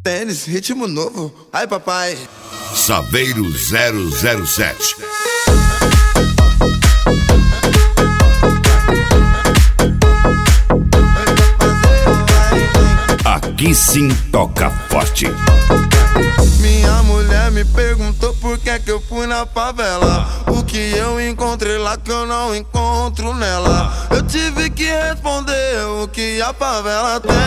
Tênis, ritmo novo, ai papai. Saveiro 007. Aqui sim toca forte. Minha mulher me perguntou por que eu fui na favela. O que eu encontrei lá que eu não encontro nela. Eu tive que responder o que a favela tem.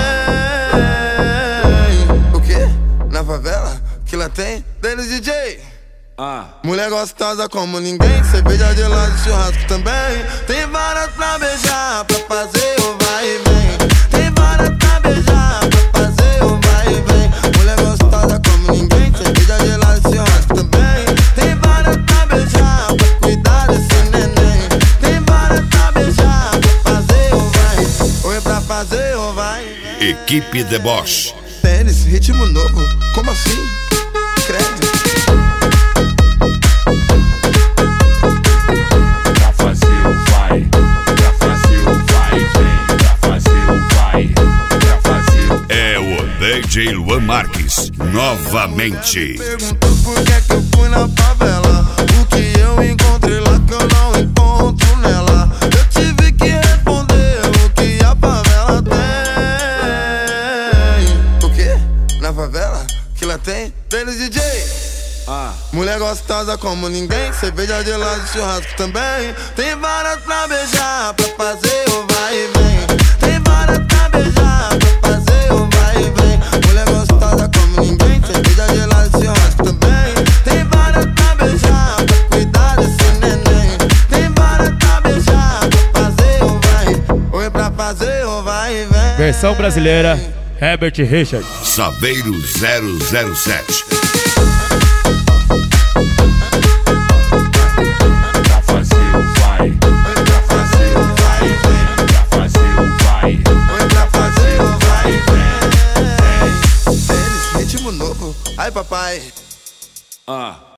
O quê? Na favela? Que lá tem? Deles DJ. Mulher gostosa como ninguém, cerveja de lado, churrasco também. Tem várias pra beijar, pra fazer o vai e vem. Tem várias pra beijar, pra fazer o vai e vem. Mulher gostosa como ninguém, cerveja de lado, churrasco também. Tem várias pra beijar, pra cuidar desse neném. Tem várias pra beijar, pra fazer o vai. Oi, pra fazer o vai e vem. Equipe Deboche. Tênis, ritmo novo, como assim? Credo. DJ Luan Marques, novamente. Perguntou por que eu fui na favela. O que eu encontrei lá que eu não encontro nela. Eu tive que responder o que a favela tem. O quê? Na favela? Que lá tem? Deles DJ. Mulher gostosa como ninguém, cerveja de lado, churrasco também. Tem várias pra beijar, pra fazer o vai e vem. Tem várias pra beijar, pra fazer o vai e vem. Mulher gostosa como ninguém, cerveja de lado, churrasco também. Tem várias pra beijar, pra cuidar desse neném. Tem várias pra beijar, pra fazer o vai. Oi, pra fazer o vai e vem. Versão brasileira, Herbert Richard. Saveiro 007. Ai papai.